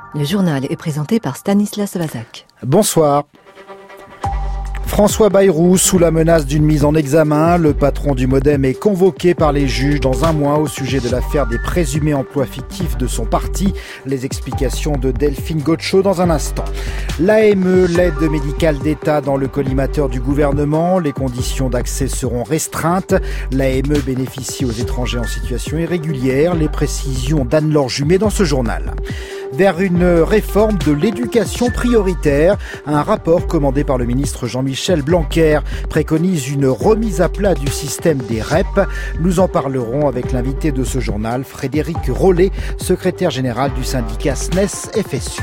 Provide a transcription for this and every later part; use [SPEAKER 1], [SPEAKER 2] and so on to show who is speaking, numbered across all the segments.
[SPEAKER 1] Le journal est présenté par Stanislas Vazak.
[SPEAKER 2] Bonsoir. François Bayrou, sous la menace d'une mise en examen, le patron du Modem est convoqué par les juges dans un mois au sujet de l'affaire des présumés emplois fictifs de son parti. Les explications de Delphine Goetschel dans un instant. L'AME, l'aide médicale d'État dans le collimateur du gouvernement. Les conditions d'accès seront restreintes. L'AME bénéficie aux étrangers en situation irrégulière. Les précisions d'Anne-Laure Jumet dans ce journal. Vers une réforme de l'éducation prioritaire. Un rapport commandé par le ministre Jean-Michel Blanquer préconise une remise à plat du système des REP. Nous en parlerons avec l'invité de ce journal, Frédéric Rollet, secrétaire général du syndicat SNES-FSU.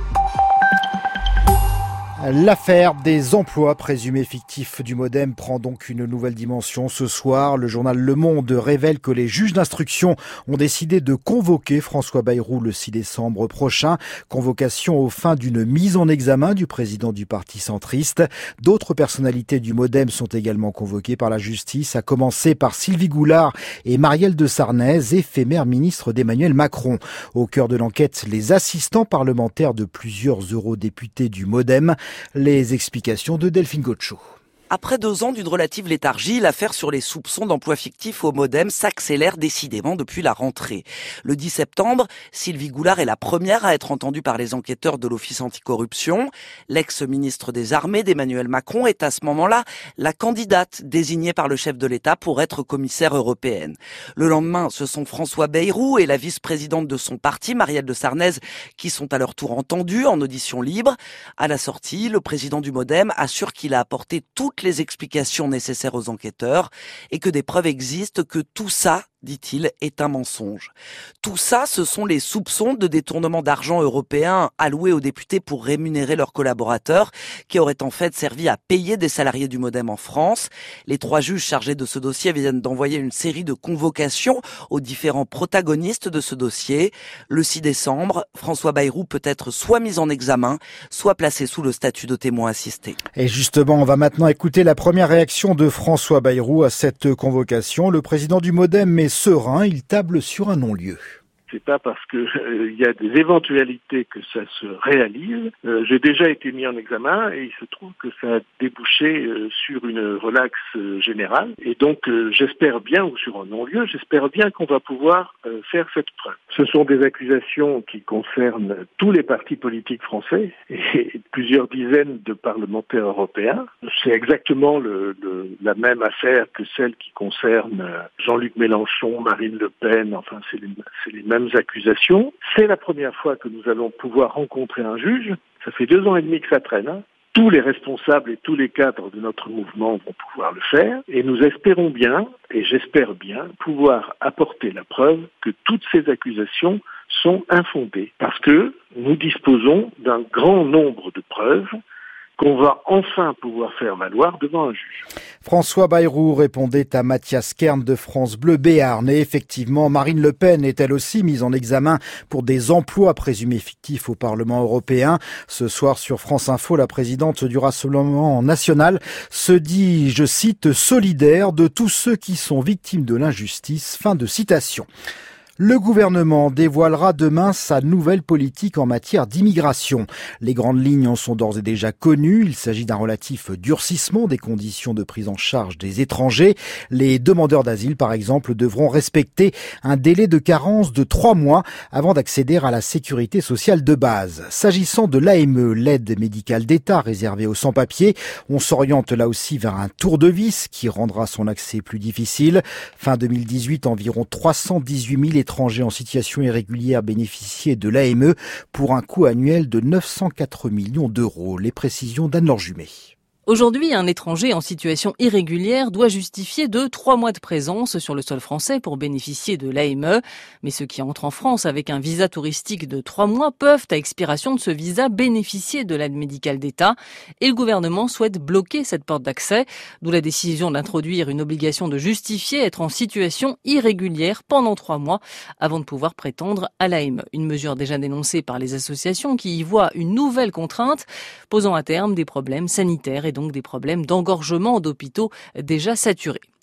[SPEAKER 2] L'affaire des emplois présumés fictifs du Modem prend donc une nouvelle dimension ce soir. Le journal Le Monde révèle que les juges d'instruction ont décidé de convoquer François Bayrou le 6 décembre prochain. Convocation aux fins d'une mise en examen du président du parti centriste. D'autres personnalités du Modem sont également convoquées par la justice, à commencer par Sylvie Goulard et Marielle de Sarnez, éphémère ministre d'Emmanuel Macron. Au cœur de l'enquête, les assistants parlementaires de plusieurs eurodéputés du Modem. Les explications de Delphine Goetschel.
[SPEAKER 3] Après 2 ans d'une relative léthargie, l'affaire sur les soupçons d'emploi fictif au Modem s'accélère décidément depuis la rentrée. Le 10 septembre, Sylvie Goulard est la première à être entendue par les enquêteurs de l'Office anticorruption. L'ex-ministre des Armées d'Emmanuel Macron est à ce moment-là la candidate désignée par le chef de l'État pour être commissaire européenne. Le lendemain, ce sont François Bayrou et la vice-présidente de son parti, Marielle de Sarnez, qui sont à leur tour entendus en audition libre. À la sortie, le président du Modem assure qu'il a apporté toutes les explications nécessaires aux enquêteurs et que des preuves existent que tout ça, dit-il, est un mensonge. Tout ça, ce sont les soupçons de détournement d'argent européen alloués aux députés pour rémunérer leurs collaborateurs, qui auraient en fait servi à payer des salariés du Modem en France. Les 3 juges chargés de ce dossier viennent d'envoyer une série de convocations aux différents protagonistes de ce dossier. Le 6 décembre, François Bayrou peut être soit mis en examen, soit placé sous le statut de témoin assisté.
[SPEAKER 2] Et justement, on va maintenant écouter la première réaction de François Bayrou à cette convocation. Le président du Modem est serein, il table sur un non-lieu.
[SPEAKER 4] C'est pas parce que il y a des éventualités que ça se réalise. J'ai déjà été mis en examen et il se trouve que ça a débouché sur une relaxe générale. Et donc j'espère bien, ou sur un non-lieu, j'espère bien qu'on va pouvoir faire cette preuve. Ce sont des accusations qui concernent tous les partis politiques français et plusieurs dizaines de parlementaires européens. C'est exactement la même affaire que celle qui concerne Jean-Luc Mélenchon, Marine Le Pen, enfin c'est les mêmes accusations. C'est la première fois que nous allons pouvoir rencontrer un juge. Ça fait 2 ans et demi que ça traîne. Tous les responsables et tous les cadres de notre mouvement vont pouvoir le faire. Et nous espérons bien, et j'espère bien, pouvoir apporter la preuve que toutes ces accusations sont infondées. Parce que nous disposons d'un grand nombre de preuves qu'on va enfin pouvoir faire valoir devant un juge.
[SPEAKER 2] François Bayrou répondait à Mathias Kern de France Bleu Béarn. Et effectivement, Marine Le Pen est elle aussi mise en examen pour des emplois présumés fictifs au Parlement européen. Ce soir sur France Info, la présidente du Rassemblement national se dit, je cite, solidaire de tous ceux qui sont victimes de l'injustice. Fin de citation. Le gouvernement dévoilera demain sa nouvelle politique en matière d'immigration. Les grandes lignes en sont d'ores et déjà connues. Il s'agit d'un relatif durcissement des conditions de prise en charge des étrangers. Les demandeurs d'asile, par exemple, devront respecter un délai de carence de 3 mois avant d'accéder à la sécurité sociale de base. S'agissant de l'AME, l'aide médicale d'État réservée aux sans-papiers, on s'oriente là aussi vers un tour de vis qui rendra son accès plus difficile. Fin 2018, environ 318 000 étrangers en situation irrégulière bénéficiaient de l'AME pour un coût annuel de 904 millions d'euros. Les précisions d'Anne-Laure Jumet.
[SPEAKER 1] Aujourd'hui, un étranger en situation irrégulière doit justifier de 3 mois de présence sur le sol français pour bénéficier de l'AME. Mais ceux qui entrent en France avec un visa touristique de 3 mois peuvent, à expiration de ce visa, bénéficier de l'aide médicale d'État. Et le gouvernement souhaite bloquer cette porte d'accès, d'où la décision d'introduire une obligation de justifier être en situation irrégulière pendant 3 mois avant de pouvoir prétendre à l'AME. Une mesure déjà dénoncée par les associations qui y voient une nouvelle contrainte, posant à terme des problèmes sanitaires et donc des problèmes d'engorgement d'hôpitaux déjà saturés.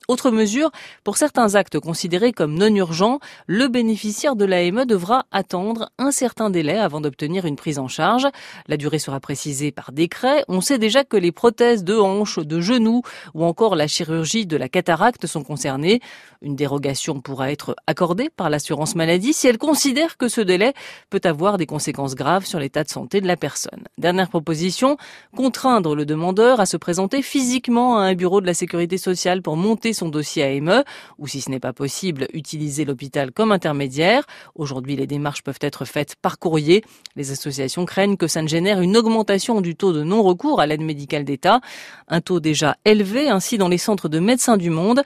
[SPEAKER 1] Autre mesure, pour certains actes considérés comme non urgents, le bénéficiaire de l'AME devra attendre un certain délai avant d'obtenir une prise en charge. La durée sera précisée par décret. On sait déjà que les prothèses de hanches, de genoux ou encore la chirurgie de la cataracte sont concernées. Une dérogation pourra être accordée par l'assurance maladie si elle considère que ce délai peut avoir des conséquences graves sur l'état de santé de la personne. Dernière proposition, contraindre le demandeur à se présenter physiquement à un bureau de la sécurité sociale pour monter son dossier AME, ou si ce n'est pas possible, utiliser l'hôpital comme intermédiaire. Aujourd'hui, les démarches peuvent être faites par courrier. Les associations craignent que ça ne génère une augmentation du taux de non-recours à l'aide médicale d'État. Un taux déjà élevé, ainsi dans les centres de médecins du monde,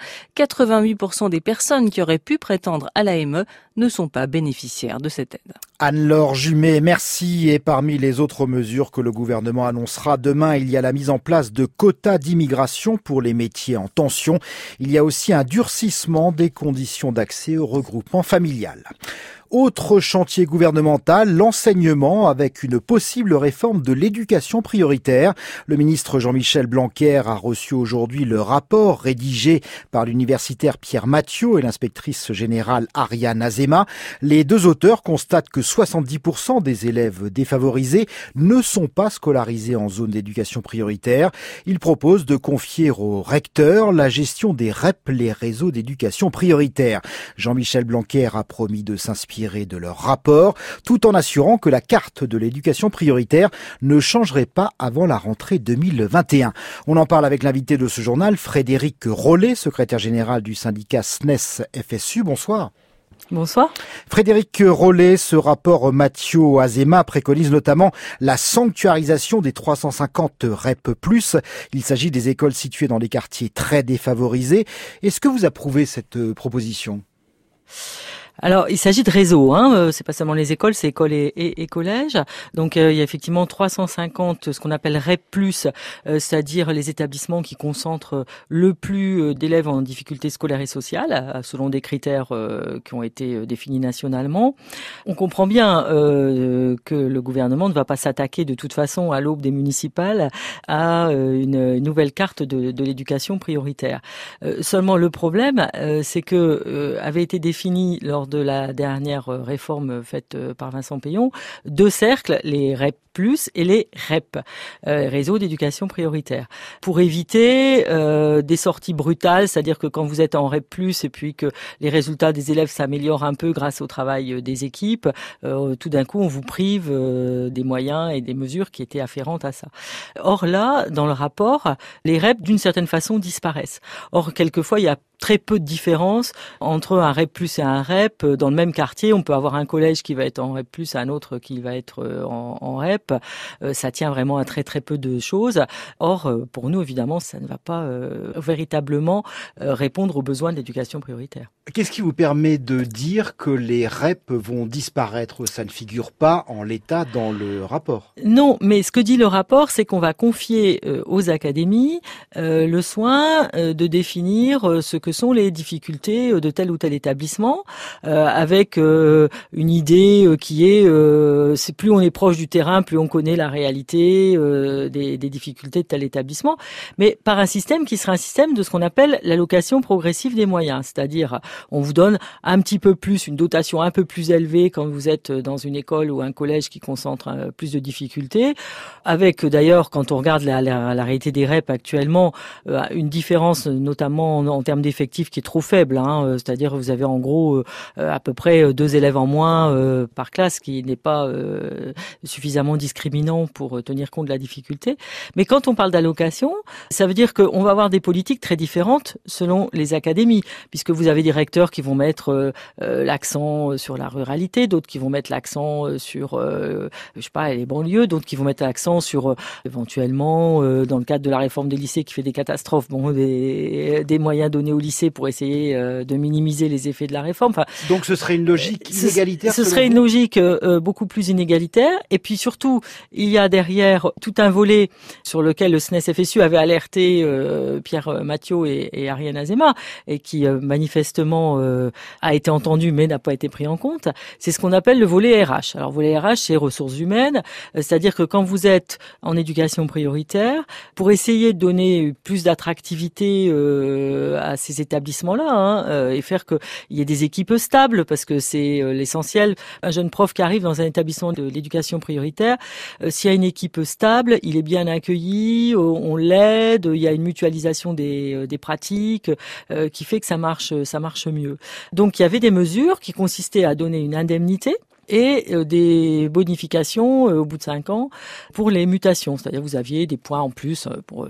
[SPEAKER 1] 88% des personnes qui auraient pu prétendre à l'AME ne sont pas bénéficiaires de cette aide.
[SPEAKER 2] Anne-Laure Jumet, merci. Et parmi les autres mesures que le gouvernement annoncera demain, il y a la mise en place de quotas d'immigration pour les métiers en tension. Il y a aussi un durcissement des conditions d'accès au regroupement familial. Autre chantier gouvernemental, l'enseignement avec une possible réforme de l'éducation prioritaire. Le ministre Jean-Michel Blanquer a reçu aujourd'hui le rapport rédigé par l'universitaire Pierre Mathiot et l'inspectrice générale Ariane Azéma. Les deux auteurs constatent que 70% des élèves défavorisés ne sont pas scolarisés en zone d'éducation prioritaire. Ils proposent de confier aux recteurs la gestion des REP, les réseaux d'éducation prioritaire. Jean-Michel Blanquer a promis de s'inspirer de leur rapport, tout en assurant que la carte de l'éducation prioritaire ne changerait pas avant la rentrée 2021. On en parle avec l'invité de ce journal, Frédéric Rollet, secrétaire général du syndicat SNES-FSU. Bonsoir.
[SPEAKER 5] Bonsoir.
[SPEAKER 2] Frédéric Rollet, ce rapport Mathiot-Azéma préconise notamment la sanctuarisation des 350 REP+. Il s'agit des écoles situées dans des quartiers très défavorisés. Est-ce que vous approuvez cette proposition ?
[SPEAKER 5] Alors, il s'agit de réseaux, c'est pas seulement les écoles, c'est écoles et collèges. Donc, il y a effectivement 350, ce qu'on appelle REP+, c'est-à-dire les établissements qui concentrent le plus d'élèves en difficulté scolaire et sociale, selon des critères qui ont été définis nationalement. On comprend bien que le gouvernement ne va pas s'attaquer de toute façon à l'aube des municipales à une nouvelle carte de l'éducation prioritaire. Seulement, le problème, c'est que avait été défini lors de la dernière réforme faite par Vincent Peillon, deux cercles, les REP+ et les REP, réseaux d'éducation prioritaire, pour éviter des sorties brutales, c'est-à-dire que quand vous êtes en REP+, et puis que les résultats des élèves s'améliorent un peu grâce au travail des équipes, tout d'un coup on vous prive des moyens et des mesures qui étaient afférentes à ça. Or là, dans le rapport, les REP d'une certaine façon disparaissent. Or, quelquefois, il y a très peu de différence entre un REP+ et un REP. Dans le même quartier, on peut avoir un collège qui va être en REP+, un autre qui va être en REP. Ça tient vraiment à très très peu de choses. Or, pour nous, évidemment, ça ne va pas véritablement répondre aux besoins de l'éducation prioritaire.
[SPEAKER 2] Qu'est-ce qui vous permet de dire que les REP vont disparaître ? Ça ne figure pas en l'état dans le rapport.
[SPEAKER 5] Non, mais ce que dit le rapport, c'est qu'on va confier aux académies le soin de définir ce que sont les difficultés de tel ou tel établissement, avec une idée qui est, c'est plus on est proche du terrain, plus on connaît la réalité des difficultés de tel établissement, mais par un système qui sera un système de ce qu'on appelle l'allocation progressive des moyens, c'est-à-dire on vous donne un petit peu plus, une dotation un peu plus élevée quand vous êtes dans une école ou un collège qui concentre plus de difficultés, avec d'ailleurs, quand on regarde la réalité des REP actuellement, une différence notamment en termes d'effectifs qui est trop faible, c'est-à-dire vous avez en gros à peu près 2 élèves en moins par classe, qui n'est pas suffisamment discriminant pour tenir compte de la difficulté. Mais quand on parle d'allocation, ça veut dire qu'on va avoir des politiques très différentes selon les académies, puisque vous avez des recteurs qui vont mettre l'accent sur la ruralité, d'autres qui vont mettre l'accent sur les banlieues, d'autres qui vont mettre l'accent sur éventuellement dans le cadre de la réforme des lycées qui fait des catastrophes, des moyens donnés aux lycées pour essayer de minimiser les effets de la réforme. Enfin,
[SPEAKER 2] Donc ce serait une logique inégalitaire.
[SPEAKER 5] Ce serait une logique beaucoup plus inégalitaire. Et puis surtout, il y a derrière tout un volet sur lequel le SNES-FSU avait alerté Pierre Mathiot et Ariane Azéma, et qui manifestement a été entendu mais n'a pas été pris en compte. C'est ce qu'on appelle le volet RH. Alors volet RH, c'est ressources humaines, c'est-à-dire que quand vous êtes en éducation prioritaire, pour essayer de donner plus d'attractivité à ces établissements-là, et faire qu'il y ait des équipes stables, parce que c'est l'essentiel. Un jeune prof qui arrive dans un établissement de l'éducation prioritaire, s'il y a une équipe stable, il est bien accueilli, on l'aide, il y a une mutualisation des pratiques qui fait que ça marche mieux. Donc il y avait des mesures qui consistaient à donner une indemnité et des bonifications au bout de 5 ans pour les mutations. C'est-à-dire vous aviez des points en plus pour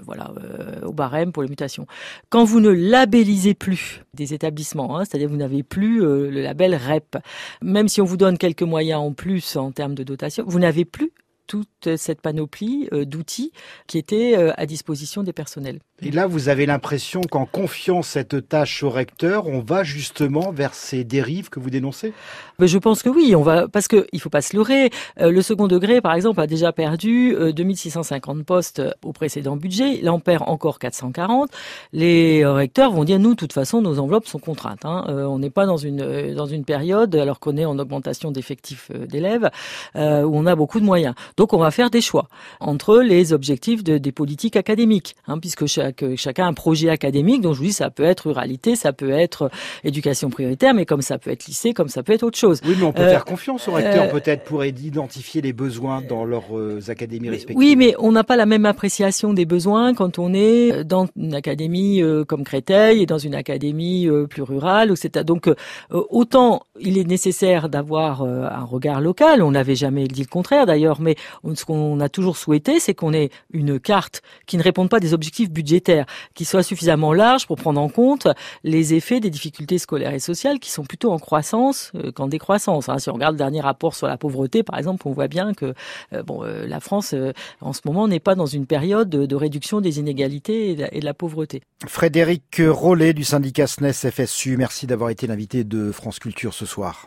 [SPEAKER 5] au barème pour les mutations. Quand vous ne labellisez plus des établissements, c'est-à-dire vous n'avez plus le label REP, même si on vous donne quelques moyens en plus en termes de dotation, vous n'avez plus toute cette panoplie d'outils qui étaient à disposition des personnels.
[SPEAKER 2] Et là, vous avez l'impression qu'en confiant cette tâche au recteur, on va justement vers ces dérives que vous dénoncez ?
[SPEAKER 5] Mais je pense que oui, on va, parce que il faut pas se leurrer. Le second degré, par exemple, a déjà perdu 2650 postes au précédent budget. Là, on perd encore 440. Les recteurs vont dire, nous, de toute façon, nos enveloppes sont contraintes. On n'est pas dans une période, alors qu'on est en augmentation d'effectifs d'élèves, où on a beaucoup de moyens. Donc, on va faire des choix entre les objectifs des politiques académiques, puisque chacun a un projet académique. Donc, je vous dis, ça peut être ruralité, ça peut être éducation prioritaire, mais comme ça peut être lycée, comme ça peut être autre chose.
[SPEAKER 2] Oui, mais on peut faire confiance aux recteurs peut-être pour identifier les besoins dans leurs académies respectives.
[SPEAKER 5] Oui, mais on n'a pas la même appréciation des besoins quand on est dans une académie comme Créteil et dans une académie plus rurale. Donc, autant il est nécessaire d'avoir un regard local. On n'avait jamais dit le contraire d'ailleurs, mais ce qu'on a toujours souhaité, c'est qu'on ait une carte qui ne réponde pas à des objectifs budgétaires, qui soit suffisamment large pour prendre en compte les effets des difficultés scolaires et sociales qui sont plutôt en croissance qu'en décroissance. Si on regarde le dernier rapport sur la pauvreté, par exemple, on voit bien que la France, en ce moment, n'est pas dans une période de réduction des inégalités et de la pauvreté.
[SPEAKER 2] Frédéric Rollet du syndicat SNES-FSU, merci d'avoir été l'invité de France Culture ce soir.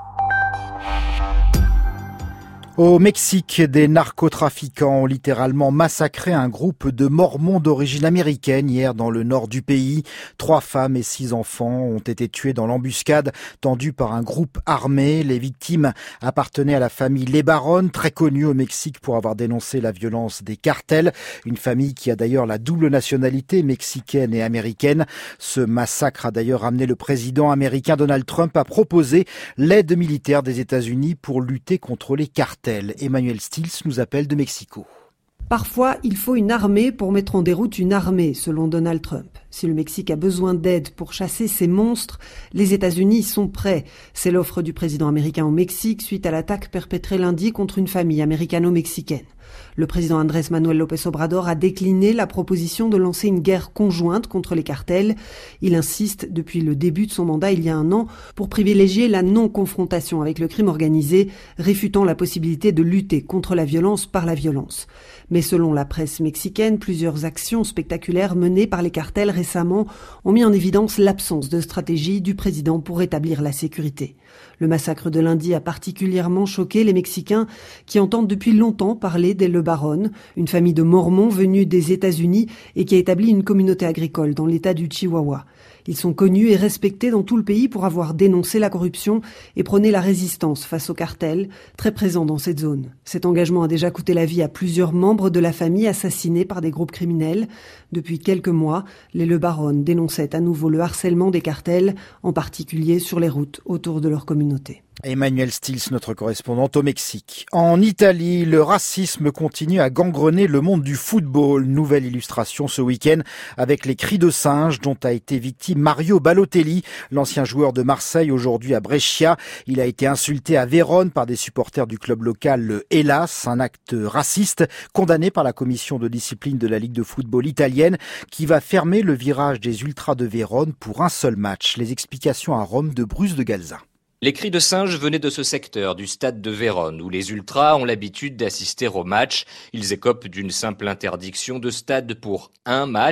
[SPEAKER 2] Au Mexique, des narcotrafiquants ont littéralement massacré un groupe de Mormons d'origine américaine hier dans le nord du pays. 3 femmes et 6 enfants ont été tués dans l'embuscade tendue par un groupe armé. Les victimes appartenaient à la famille Les Baron, très connue au Mexique pour avoir dénoncé la violence des cartels. Une famille qui a d'ailleurs la double nationalité mexicaine et américaine. Ce massacre a d'ailleurs amené le président américain Donald Trump à proposer l'aide militaire des États-Unis pour lutter contre les cartels. Emmanuel Stills nous appelle de Mexico.
[SPEAKER 6] Parfois, il faut une armée pour mettre en déroute une armée, selon Donald Trump. Si le Mexique a besoin d'aide pour chasser ces monstres, les États-Unis sont prêts. C'est l'offre du président américain au Mexique suite à l'attaque perpétrée lundi contre une famille américano-mexicaine. Le président Andrés Manuel López Obrador a décliné la proposition de lancer une guerre conjointe contre les cartels. Il insiste depuis le début de son mandat il y a 1 an pour privilégier la non-confrontation avec le crime organisé, réfutant la possibilité de lutter contre la violence par la violence. Mais selon la presse mexicaine, plusieurs actions spectaculaires menées par les cartels récemment ont mis en évidence l'absence de stratégie du président pour rétablir la sécurité. Le massacre de lundi a particulièrement choqué les Mexicains qui entendent depuis longtemps parler des Le Baron, une famille de Mormons venus des États-Unis et qui a établi une communauté agricole dans l'état du Chihuahua. Ils sont connus et respectés dans tout le pays pour avoir dénoncé la corruption et prôné la résistance face aux cartels, très présents dans cette zone. Cet engagement a déjà coûté la vie à plusieurs membres de la famille assassinés par des groupes criminels. Depuis quelques mois, les Le Baron dénonçaient à nouveau le harcèlement des cartels, en particulier sur les routes autour de leur communauté.
[SPEAKER 2] Emmanuel Stills, notre correspondante au Mexique. En Italie, le racisme continue à gangrener le monde du football. Nouvelle illustration ce week-end avec les cris de singe dont a été victime Mario Balotelli, l'ancien joueur de Marseille, aujourd'hui à Brescia. Il a été insulté à Vérone par des supporters du club local, le Hellas, un acte raciste condamné par la commission de discipline de la Ligue de football italienne qui va fermer le virage des Ultras de Vérone pour un seul match. Les explications à Rome de Bruce de Galza.
[SPEAKER 7] Les cris de singe venaient de ce secteur du stade de Vérone, où les ultras ont l'habitude d'assister au match. Ils écopent d'une simple interdiction de stade pour un match.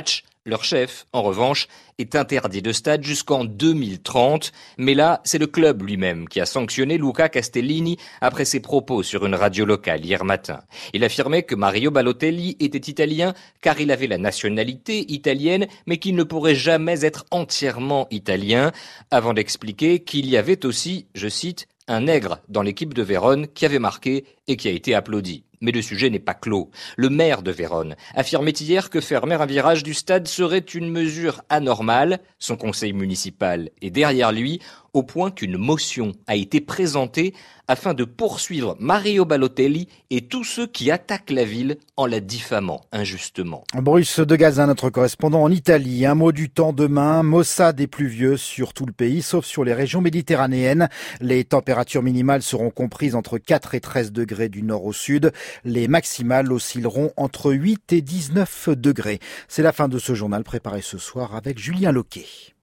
[SPEAKER 7] Leur chef, en revanche, est interdit de stade jusqu'en 2030. Mais là, c'est le club lui-même qui a sanctionné Luca Castellini après ses propos sur une radio locale hier matin. Il affirmait que Mario Balotelli était italien car il avait la nationalité italienne, mais qu'il ne pourrait jamais être entièrement italien, avant d'expliquer qu'il y avait aussi, je cite, un nègre dans l'équipe de Vérone qui avait marqué et qui a été applaudi. Mais le sujet n'est pas clos. Le maire de Vérone affirmait hier que fermer un virage du stade serait une mesure anormale. Son conseil municipal est derrière lui, au point qu'une motion a été présentée afin de poursuivre Mario Balotelli et tous ceux qui attaquent la ville en la diffamant injustement.
[SPEAKER 2] Bruce de Gazin, notre correspondant en Italie. Un mot du temps demain, maussade et pluvieux sur tout le pays, sauf sur les régions méditerranéennes. Les températures minimales seront comprises entre 4 et 13 degrés du nord au sud. Les maximales oscilleront entre 8 et 19 degrés. C'est la fin de ce journal préparé ce soir avec Julien Loquet.